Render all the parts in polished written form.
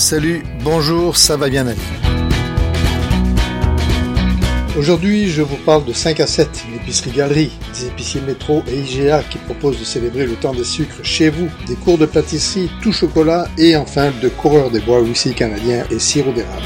Salut, bonjour, ça va bien aller. Aujourd'hui, je vous parle de 5 à 7, une épicerie-galerie, des épiciers métro et IGA qui proposent de célébrer le temps des sucres chez vous, des cours de pâtisserie, tout chocolat et enfin de coureurs des bois, whisky canadien et sirop d'érable.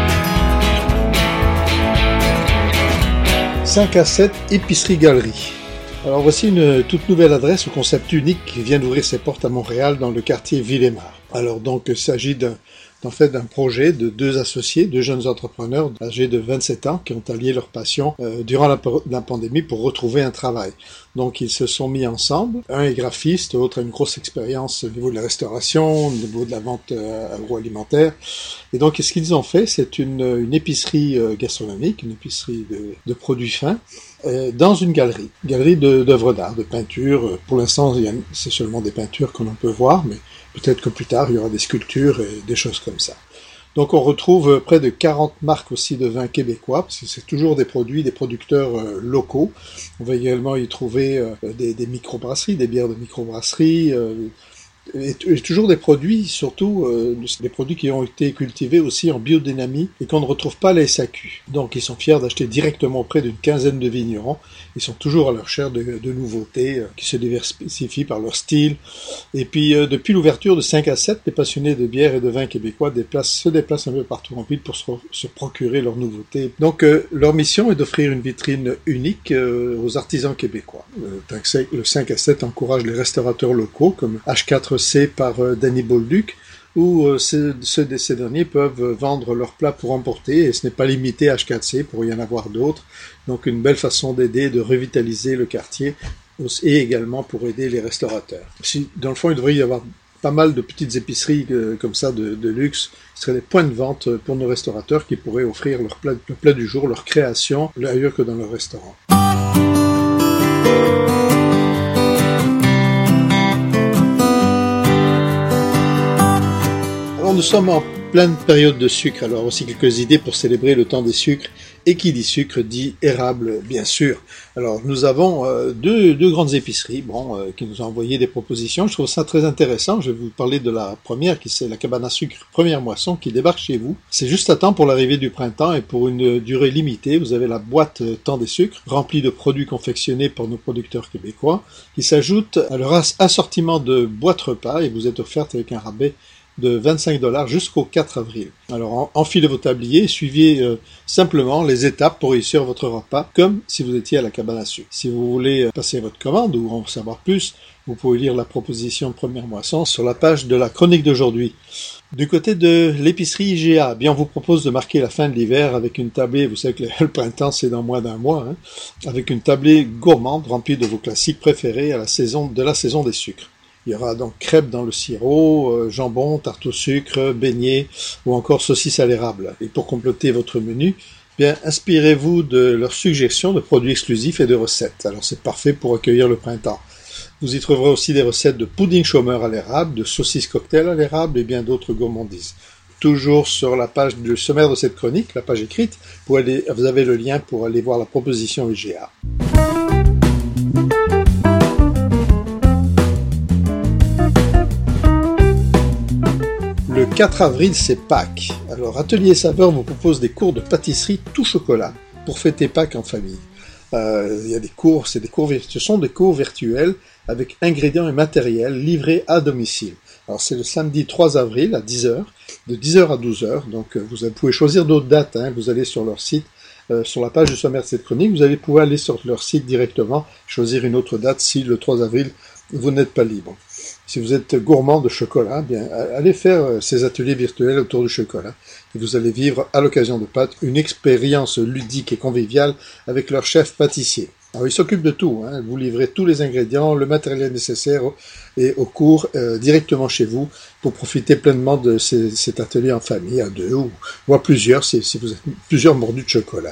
5 à 7, épicerie-galerie. Alors voici une toute nouvelle adresse au concept unique qui vient d'ouvrir ses portes à Montréal dans le quartier Villemar. Alors donc il s'agit d'un projet de deux associés, deux jeunes entrepreneurs âgés de 27 ans qui ont allié leur passion durant la pandémie pour retrouver un travail. Donc ils se sont mis ensemble, un est graphiste, l'autre a une grosse expérience au niveau de la restauration, au niveau de la vente agroalimentaire. Et donc ce qu'ils ont fait, c'est une épicerie gastronomique, une épicerie de produits fins, dans une galerie d'œuvres d'art, de peinture. Pour l'instant, c'est seulement des peintures que l'on peut voir, mais peut-être que plus tard, il y aura des sculptures et des choses comme ça. Donc on retrouve près de 40 marques aussi de vins québécois, parce que c'est toujours des produits, des producteurs locaux. On va également y trouver des microbrasseries, des bières de microbrasserie, et toujours des produits, surtout des produits qui ont été cultivés aussi en biodynamie et qu'on ne retrouve pas à la SAQ. Donc ils sont fiers d'acheter directement auprès d'une quinzaine de vignerons. Ils sont toujours à leur recherche de nouveautés qui se diversifient par leur style. Et puis depuis l'ouverture de 5 à 7, les passionnés de bière et de vin québécois se déplacent un peu partout en ville pour se procurer leurs nouveautés. Donc leur mission est d'offrir une vitrine unique aux artisans québécois. Le 5 à 7 encourage les restaurateurs locaux comme H4C par Danny Bolduc, où ces derniers peuvent vendre leurs plats pour emporter, et ce n'est pas limité à H4C, pour y en avoir d'autres. Donc une belle façon d'aider, de revitaliser le quartier, et également pour aider les restaurateurs. Dans le fond, il devrait y avoir pas mal de petites épiceries comme ça de luxe, qui seraient des points de vente pour nos restaurateurs qui pourraient offrir le plat du jour, leur création, ailleurs que dans leur restaurant. Nous sommes en pleine période de sucre, alors aussi quelques idées pour célébrer le temps des sucres, et qui dit sucre dit érable, bien sûr. Alors nous avons deux grandes épiceries qui nous ont envoyé des propositions. Je trouve ça très intéressant. Je vais vous parler de la première, qui c'est la cabane à sucre Première Moisson, qui débarque chez vous. C'est juste à temps pour l'arrivée du printemps et pour une durée limitée. Vous avez la boîte Temps des sucres, remplie de produits confectionnés par nos producteurs québécois, qui s'ajoute à leur assortiment de boîtes repas et vous êtes offerte avec un rabais de 25$ jusqu'au 4 avril. Alors enfilez vos tabliers et suivez simplement les étapes pour réussir votre repas comme si vous étiez à la cabane à sucre. Si vous voulez passer votre commande ou en savoir plus, vous pouvez lire la proposition de Première Moisson sur la page de la chronique d'aujourd'hui. Du côté de l'épicerie IGA, on vous propose de marquer la fin de l'hiver avec une tablée, vous savez que le printemps c'est dans moins d'un mois, avec une tablée gourmande remplie de vos classiques préférés à la saison des sucres. Il y aura donc crêpes dans le sirop, jambon, tarte au sucre, beignets ou encore saucisses à l'érable. Et pour compléter votre menu, inspirez-vous de leurs suggestions de produits exclusifs et de recettes. Alors c'est parfait pour accueillir le printemps. Vous y trouverez aussi des recettes de pudding chômeur à l'érable, de saucisses cocktail à l'érable et bien d'autres gourmandises. Toujours sur la page du sommaire de cette chronique, la page écrite, vous avez le lien pour aller voir la proposition IGA. Le 4 avril, c'est Pâques. Alors, Atelier Saveur vous propose des cours de pâtisserie tout chocolat pour fêter Pâques en famille. Il y a des cours, ce sont des cours virtuels avec ingrédients et matériel livrés à domicile. Alors, c'est le samedi 3 avril à 10h, de 10h à 12h. Donc, vous pouvez choisir d'autres dates. Vous allez sur leur site, sur la page du sommaire de cette chronique. Vous allez pouvoir aller sur leur site directement, choisir une autre date si le 3 avril, vous n'êtes pas libre. Si vous êtes gourmand de chocolat, allez faire ces ateliers virtuels autour du chocolat. Et vous allez vivre, à l'occasion de Pâques, une expérience ludique et conviviale avec leur chef pâtissier. Alors, il s'occupe de tout. Vous livrez tous les ingrédients, le matériel nécessaire et au cours directement chez vous pour profiter pleinement de cet atelier en famille, à deux ou à plusieurs, si vous êtes plusieurs mordus de chocolat.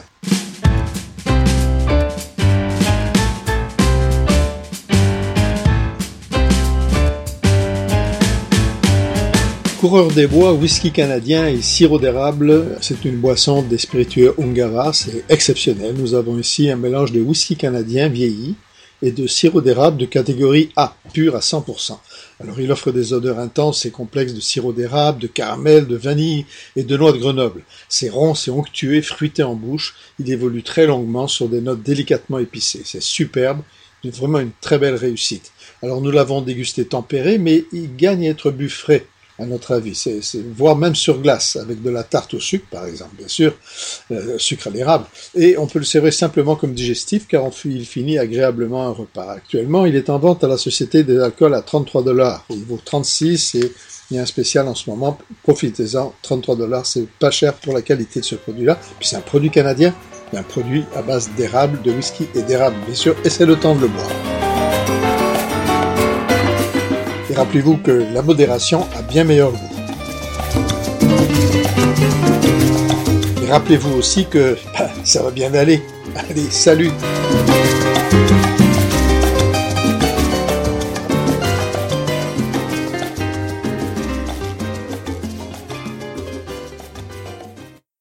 Coureur des bois, whisky canadien et sirop d'érable, c'est une boisson des spiritueux Ungava, c'est exceptionnel. Nous avons ici un mélange de whisky canadien vieilli et de sirop d'érable de catégorie A, pur à 100%. Alors il offre des odeurs intenses et complexes de sirop d'érable, de caramel, de vanille et de noix de Grenoble. C'est rond, c'est onctueux, fruité en bouche. Il évolue très longuement sur des notes délicatement épicées. C'est superbe, vraiment une très belle réussite. Alors nous l'avons dégusté tempéré, mais il gagne à être bu frais, à notre avis. Voire même sur glace, avec de la tarte au sucre, par exemple, bien sûr, sucre à l'érable. Et on peut le servir simplement comme digestif, car il finit agréablement un repas. Actuellement, il est en vente à la Société des alcools à $33. Il vaut 36 et il y a un spécial en ce moment. Profitez-en, $33, c'est pas cher pour la qualité de ce produit-là. Puis c'est un produit canadien, un produit à base d'érable, de whisky et d'érable, bien sûr, et c'est le temps de le boire. Et rappelez-vous que la modération a bien meilleur goût. Et rappelez-vous aussi que ça va bien aller. Allez, salut!